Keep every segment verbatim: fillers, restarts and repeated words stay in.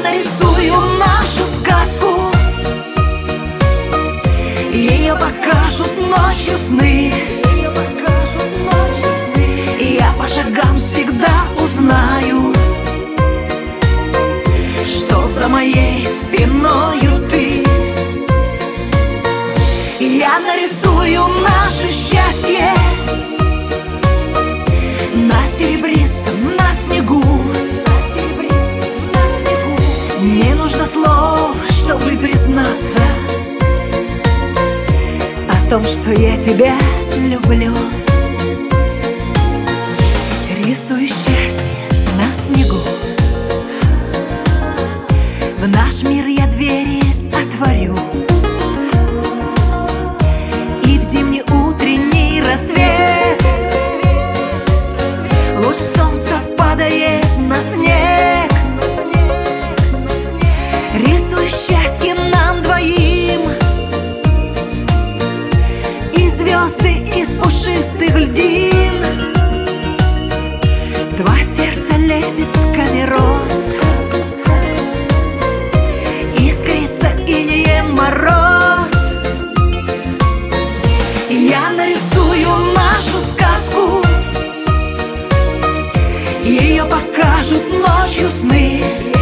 нарисую нашу сказку, ее покажут ночью сны. Я по шагам всегда узнаю, что за моей спиною ты. Я нарисую наше счастье на серебристом, на снегу. Не нужно слов, чтобы признаться о том, что я тебя люблю. Рисую счастье на снегу, в наш мир я двери отворю, и в зимний утренний рассвет луч солнца падает на снег. Рисую счастье нам двоим, и звезды из пушистых льдин. Два сердца лепестками роз, искрится инеем мороз. Я нарисую нашу сказку, ее покажут ночью сны.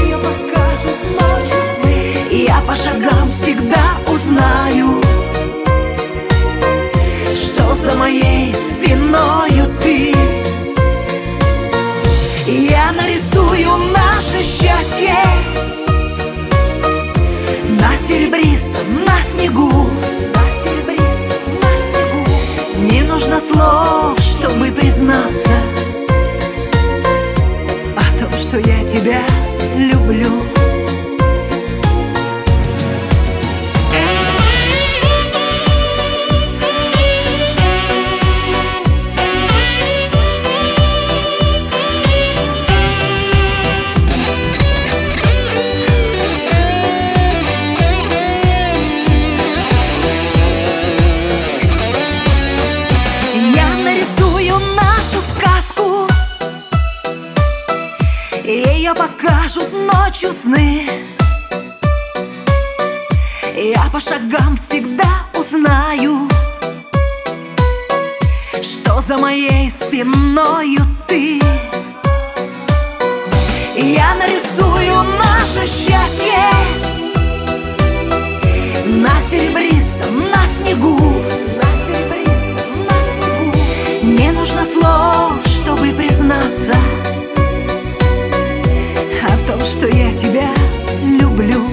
Я по шагам всегда узнаю, что за моей спиною ты. Я нарисую наше счастье на серебристом, на снегу. Не нужно слов, чтобы признаться о том, что я тебя люблю. Ее покажут ночью сны. Я по шагам всегда узнаю, что за моей спиною ты. Я нарисую наше счастье на серебристом, на снегу. Не нужно слов, чтобы признаться о том, что я тебя люблю.